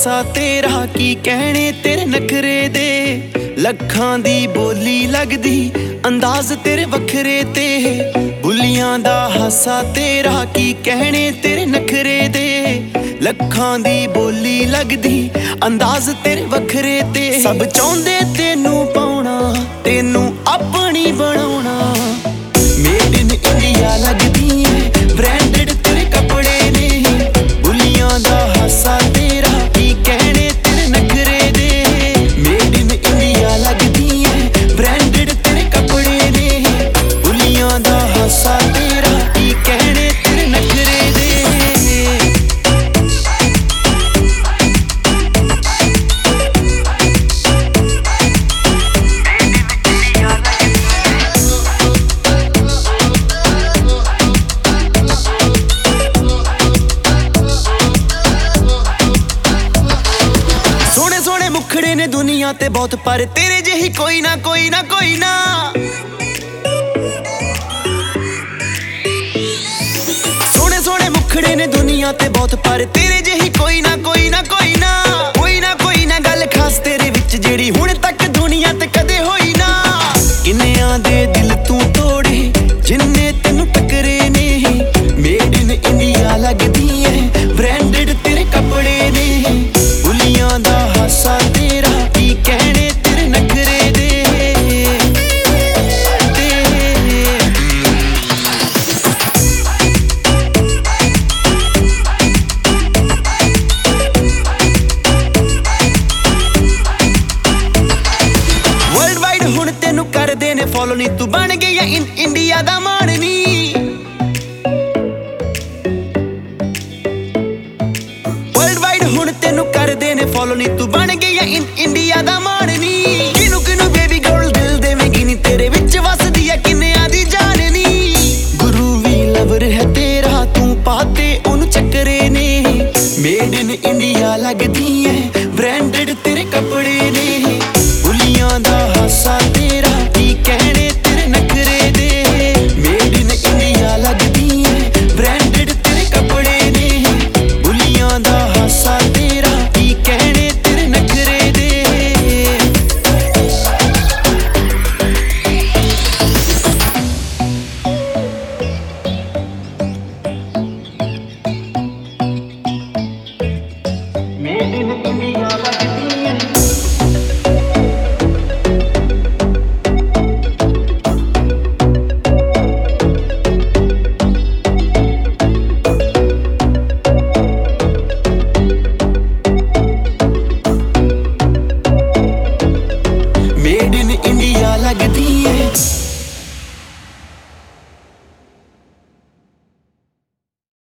ਹਾਸਾ ਤੇਰਾ ਕੀ ਕਹਿਣੇ ਤੇਰੇ ਨਖਰੇ ਦੇ। ਲੱਖਾਂ ਦੀ ਬੋਲੀ ਲੱਗਦੀ ਅੰਦਾਜ਼ ਤੇਰੇ ਵੱਖਰੇ ਤੇ। ਬੁੱਲੀਆਂ ਦਾ ਹਾਸਾ ਤੇਰਾ ਕੀ ਕਹਿਣੇ ਤੇਰੇ ਨਖਰੇ ਦੇ। ਲੱਖਾਂ ਦੀ ਬੋਲੀ ਲੱਗਦੀ ਅੰਦਾਜ਼ ਤੇਰੇ ਵੱਖਰੇ ਤੇ। ਸਭ ਚਾਹੁੰਦੇ ਤੈਨੂੰ ਪਾਉਣਾ, ਤੈਨੂੰ ਆਪਣੀ ਬਣਾਉਣਾ। ਮੇਡ ਇਨ ਇੰਡੀਆ ਲੱਗਦੀ ਏ, ਬ੍ਰਾਂਡਡ ਤੇਰੇ ਕੱਪੜੇ ਨੇ। ਬੁੱਲੀਆਂ ਦਾ ਹਾਸਾ ਤੇਰਾ ਕੀ ਕਹਿਣੇ ਤੇਰੇ ਨਖਰੇ ਦੇ। ਮੇਡ ਇਨ ਇੰਡੀਆ ਲੱਗਦੀ ਏ, ਬ੍ਰਾਂਡਡ ਤੇਰੇ ਕੱਪੜੇ ਨੇ। ਬੁੱਲੀਆਂ ਦਾ ਹਾਸਾ ਤੇਰਾ ਕੀ ਕਹਿਣੇ ਤੇਰੇ ਨਖਰੇ ਦੇ। ਮੁਖੜੇ ਨੇ ਦੁਨੀਆ ਤੇ ਬਹੁਤ, ਪਰ ਤੇਰੇ ਜਿਹੀ ਕੋਈ ਨਾ ਕੋਈ ਨਾ ਕੋਈ ਨਾ। ਸੋਹਣੇ ਸੋਹਣੇ ਮੁਖੜੇ ਨੇ ਦੁਨੀਆ ਤੇ ਬਹੁਤ, ਪਰ ਤੇਰੇ ਜਿਹੀ ਕੋਈ ਨਾ ਕੋਈ ਨਾ ਕੋਈ ਨਾ। ਕੋਈ ਨਾ ਕੋਈ ਨਾ ਗੱਲ ਖਾਸ ਤੇਰੇ ਵਿੱਚ ਜਿਹੜੀ ਹੁਣ ਤੱਕ ਦੁਨੀਆ ਤੇ ਕਦੇ ਹੋਈ ਨਾ। ਕਿੰਨਿਆਂ ਦੇ ਦਿਲ ਤੂੰ ਤੋੜੇ ਜਿੰਨੇ ਤੈਨੂੰ ਟੱਕਰੇ ਨੇ। ਮੇਡ ਇਨ ਇੰਡੀਆ ਲੱਗਦੀ ਏ, ਬ੍ਰਾਂਡਡ ਤੇਰੇ ਕੱਪੜੇ ਨੇ। ਬੁੱਲੀਆਂ ਦਾ ਹਾਸਾ ਤੇਰਾ ਕੀ ਕਹਿਣੇ ਤੇਰੇ ਨਖਰੇ ਦੇ। ਵਰਲਡ ਵਾਈਡ ਹੁਣ ਤੈਨੂੰ ਕਰਦੇ ਨੇ ਫੋਲੋ ਨੀ, ਤੂੰ ਬਣ ਗਈ ਆ ਇੰਡੀਆ ਦਾ ਮਾਣ ਨੀ। ਵਰਲਡ ਵਾਈਡ ਹੁਣ ਤੈਨੂੰ ਕਰਦੇ ਨੇ ਫੋਲੋ ਨੀ, ਤੂੰ ਬਣ ਗਈ ਆ ਇੰਡੀਆ ਦਾ ਮਾਣ